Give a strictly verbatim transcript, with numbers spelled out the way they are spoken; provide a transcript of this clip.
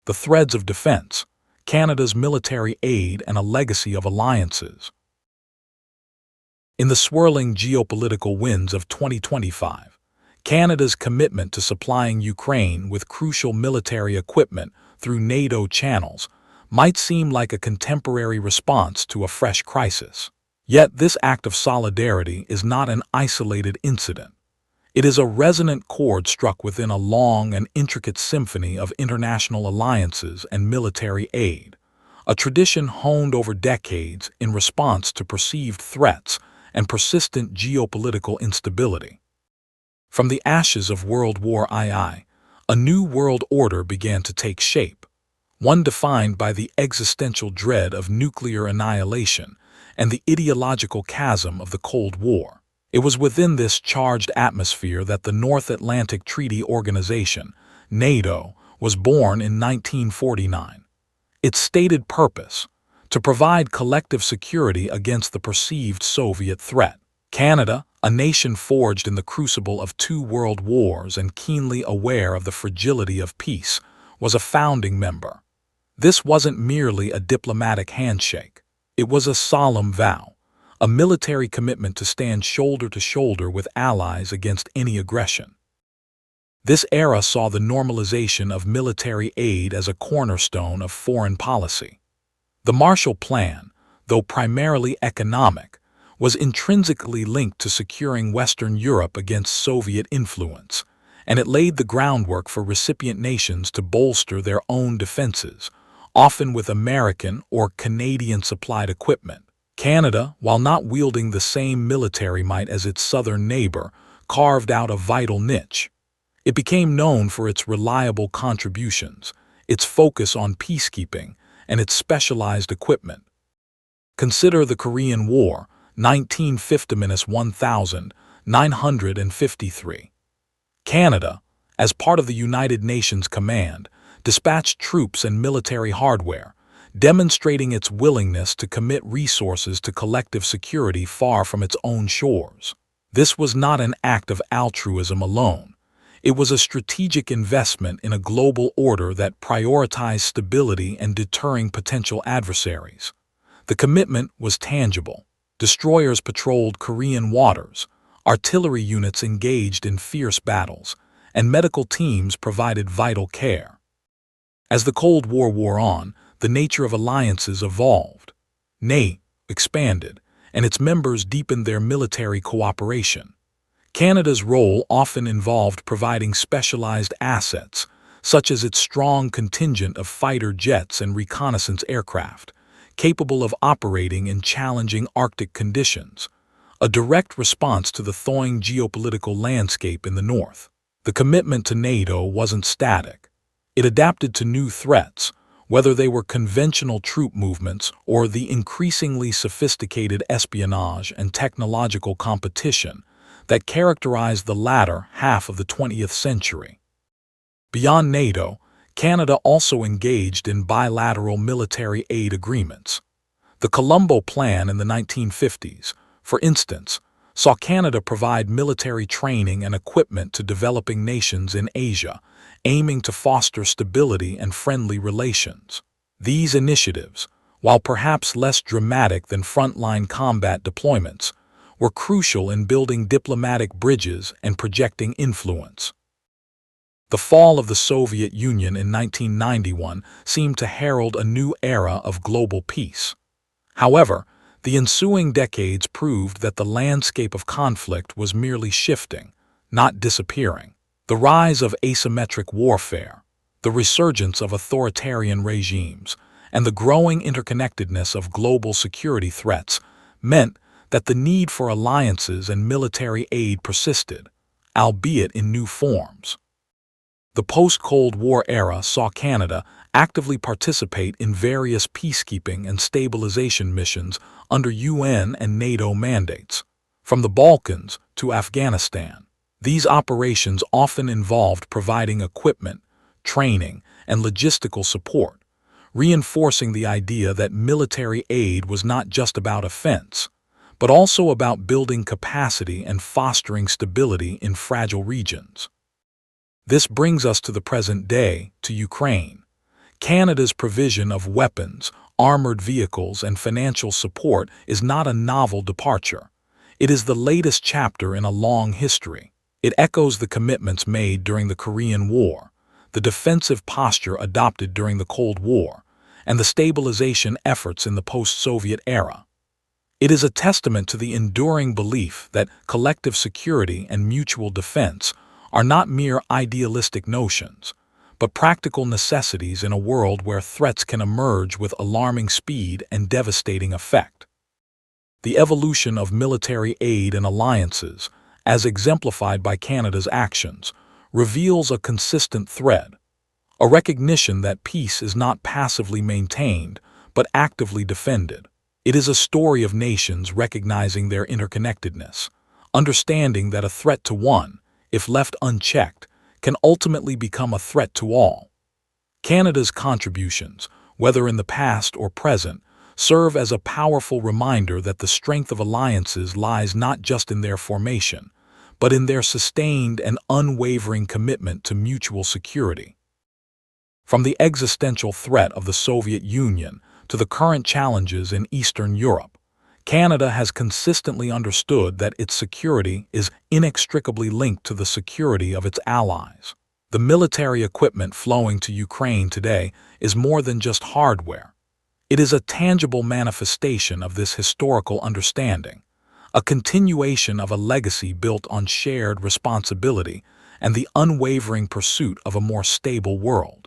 The threads of defense, Canada's military aid and a legacy of alliances. In the swirling geopolitical winds of twenty twenty-five, Canada's commitment to supplying Ukraine with crucial military equipment through NATO channels might seem like a contemporary response to a fresh crisis. Yet this act of solidarity is not an isolated incident. It is a resonant chord struck within a long and intricate symphony of international alliances and military aid, a tradition honed over decades in response to perceived threats and persistent geopolitical instability. From the ashes of World War Two, a new world order began to take shape, one defined by the existential dread of nuclear annihilation and the ideological chasm of the Cold War. It was within this charged atmosphere that the North Atlantic Treaty Organization, NATO, was born in nineteen forty-nine. Its stated purpose, to provide collective security against the perceived Soviet threat. Canada, a nation forged in the crucible of two world wars and keenly aware of the fragility of peace, was a founding member. This wasn't merely a diplomatic handshake. It was a solemn vow, a military commitment to stand shoulder to shoulder with allies against any aggression. This era saw the normalization of military aid as a cornerstone of foreign policy. The Marshall Plan, though primarily economic, was intrinsically linked to securing Western Europe against Soviet influence, and it laid the groundwork for recipient nations to bolster their own defenses, often with American or Canadian-supplied equipment. Canada, while not wielding the same military might as its southern neighbor, carved out a vital niche. It became known for its reliable contributions, its focus on peacekeeping, and its specialized equipment. Consider the Korean War, nineteen fifty to nineteen fifty-three. Canada, as part of the United Nations Command, dispatched troops and military hardware, demonstrating its willingness to commit resources to collective security far from its own shores. This was not an act of altruism alone. It was a strategic investment in a global order that prioritized stability and deterring potential adversaries. The commitment was tangible. Destroyers patrolled Korean waters, artillery units engaged in fierce battles, and medical teams provided vital care. As the Cold War wore on, the nature of alliances evolved. NATO expanded, and its members deepened their military cooperation. Canada's role often involved providing specialized assets, such as its strong contingent of fighter jets and reconnaissance aircraft, capable of operating in challenging Arctic conditions, a direct response to the thawing geopolitical landscape in the North. The commitment to NATO wasn't static. It adapted to new threats, whether they were conventional troop movements or the increasingly sophisticated espionage and technological competition that characterized the latter half of the twentieth century. Beyond NATO, Canada also engaged in bilateral military aid agreements. The Colombo Plan in the nineteen fifties, for instance, saw Canada provide military training and equipment to developing nations in Asia, aiming to foster stability and friendly relations. These initiatives, while perhaps less dramatic than frontline combat deployments, were crucial in building diplomatic bridges and projecting influence. The fall of the Soviet Union in nineteen ninety-one seemed to herald a new era of global peace. However, the ensuing decades proved that the landscape of conflict was merely shifting, not disappearing. The rise of asymmetric warfare, the resurgence of authoritarian regimes, and the growing interconnectedness of global security threats meant that the need for alliances and military aid persisted, albeit in new forms. The post-Cold War era saw Canada actively participate in various peacekeeping and stabilization missions under U N and NATO mandates. From the Balkans to Afghanistan, these operations often involved providing equipment, training, and logistical support, reinforcing the idea that military aid was not just about offense, but also about building capacity and fostering stability in fragile regions. This brings us to the present day, to Ukraine. Canada's provision of weapons, armored vehicles, and financial support is not a novel departure. It is the latest chapter in a long history. It echoes the commitments made during the Korean War, the defensive posture adopted during the Cold War, and the stabilization efforts in the post-Soviet era. It is a testament to the enduring belief that collective security and mutual defense are not mere idealistic notions, but practical necessities in a world where threats can emerge with alarming speed and devastating effect. The evolution of military aid and alliances, as exemplified by Canada's actions, reveals a consistent thread, a recognition that peace is not passively maintained, but actively defended. It is a story of nations recognizing their interconnectedness, understanding that a threat to one, if left unchecked, can ultimately become a threat to all. Canada's contributions, whether in the past or present, serve as a powerful reminder that the strength of alliances lies not just in their formation, but in their sustained and unwavering commitment to mutual security. From the existential threat of the Soviet Union to the current challenges in Eastern Europe, Canada has consistently understood that its security is inextricably linked to the security of its allies. The military equipment flowing to Ukraine today is more than just hardware. It is a tangible manifestation of this historical understanding, a continuation of a legacy built on shared responsibility and the unwavering pursuit of a more stable world.